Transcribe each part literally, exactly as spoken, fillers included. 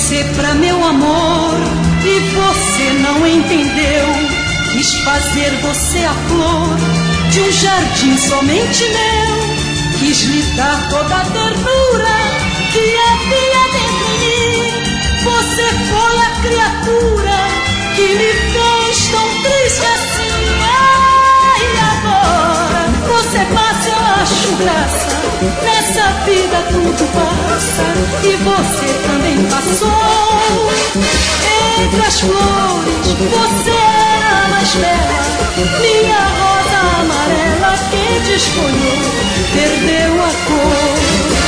você pra meu amor e você não entendeu. Quis fazer você a flor de um jardim somente meu. Quis lhe dar toda a ternura que havia dentro de mim. Você foi a criatura que me fez tão triste assim. Ai, agora você passa, eu acho graça. Nessa vida tudo passa e você também passou. Entre as flores você era a mais bela, minha rosa amarela que desfolhou, perdeu a cor.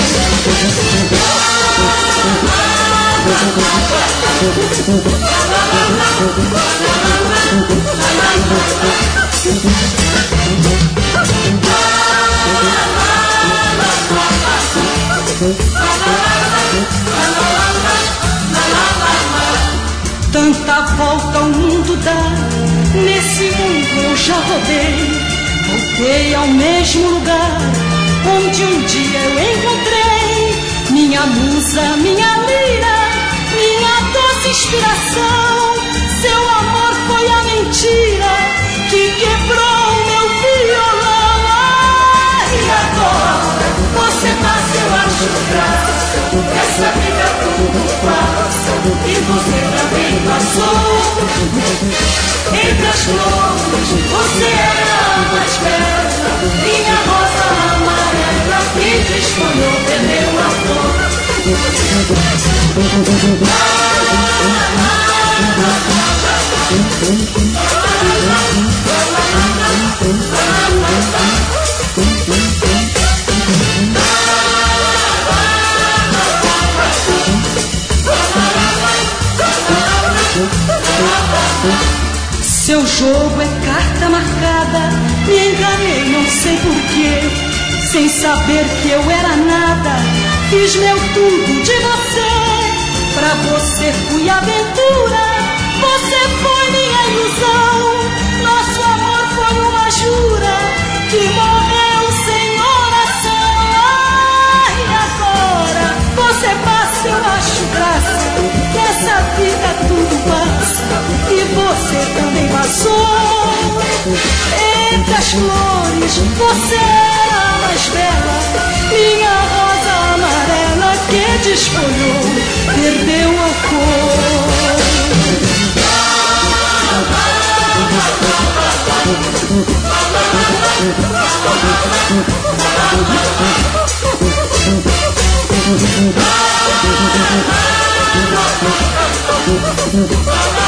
Tanta volta o mundo dá, nesse mundo eu já rodei. Voltei ao mesmo lugar onde um dia eu encontrei minha musa, minha lira, minha doce inspiração. Seu amor foi a mentira que quebrou meu violão. Ai, e agora você passa, eu acho graça. Essa vida tudo passa e você também passou. Entre as flores você era a mais bela, minha rosa amarela que desfolhou, perdeu a flor. Seu jogo é carta marcada, me enganei, não sei porquê. Sem saber que eu era nada, fiz meu tudo de você. Pra você fui aventura, você foi minha ilusão. Nosso amor foi uma jura que morreu sem oração. Ai, agora você passa, eu acho graça. Nessa vida tudo passa e você também passou. Entre as flores você era a mais bela, minha rosa amarela que desfolhou, perdeu a cor. Thank you.